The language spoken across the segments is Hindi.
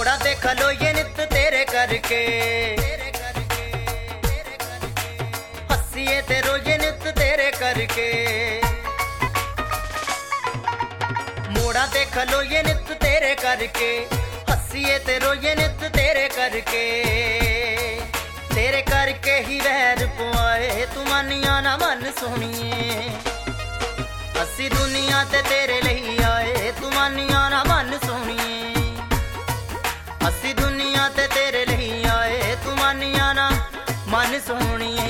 मोड़ा देख लो ये नित तेरे करके, हंसिए ते रोए नित तेरे करके। मोड़ा देख लो ये नित तेरे करके, हंसिए ते रोए नित तेरे करके। तेरे करके ही वैर पुआए तू मानिया ना मन सोनिए, असी दुनिया ते तेरे लिए आए तू मानिया ना मन सोनिए। असी दुनिया ते तेरे लिए आए तू मानिया ना मन सोनिए।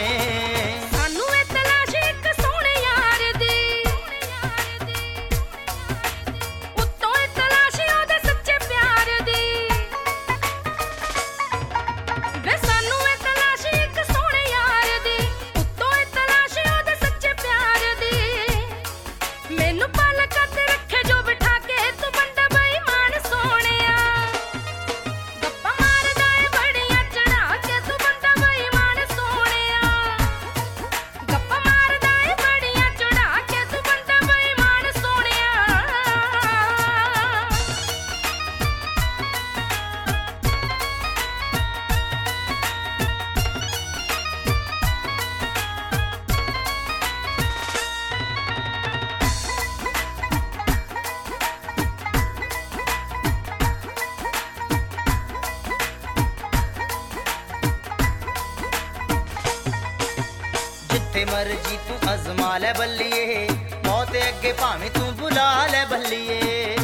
जिथे मर्जी तू अजमा ले बल्लिए, मौत अगे भावें तू बुला ले बल्लिए।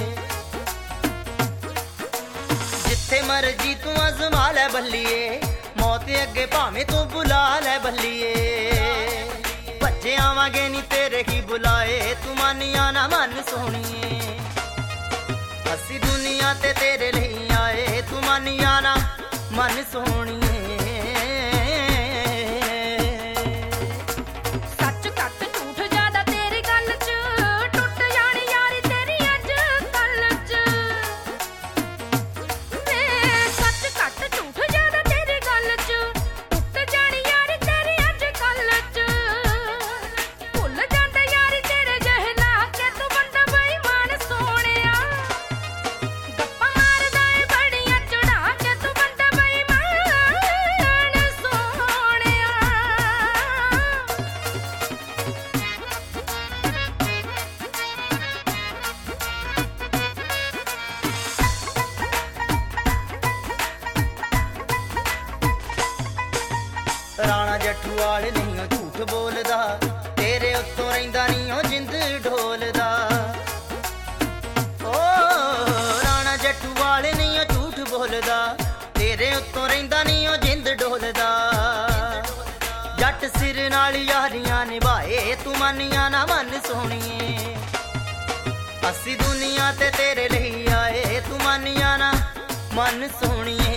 जिथे मर्जी तू अजमा ले बल्लिए, मौत अगे भावें तू बुला ले बल्लिए। भज्जे आवांगे नी तेरे ही बुलाए तू मानिया ना मन सोनिए। असी दुनिया ते तेरे लिए आए तू मानिया ना मन सोनिए। राणा जट्टू वाले नहीं झूठ बोलदा, तेरे उत्तों रहिंदा नहीं हो जिंद ढोलदा। ओ राणा जट्टू वाले नहीं झूठ बोलदा, तेरे उत्तों रहिंदा नहीं हो जिंद ढोलदा। जट सिर नाल यारियां निभाए तू मानिया ना मन सोनिए। असी दुनिया ते तेरे लिए आए तू मानिया ना मन सोनिए।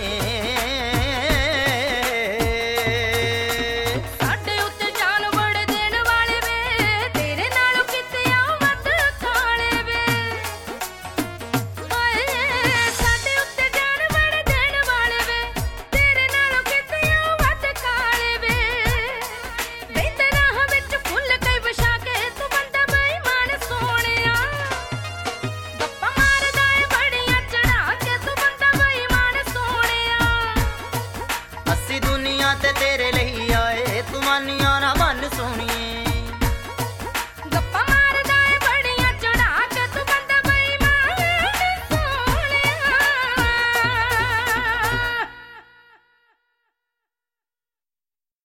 दुनिया ते तेरे लिए आए तू मानिया ना मन सोनिए।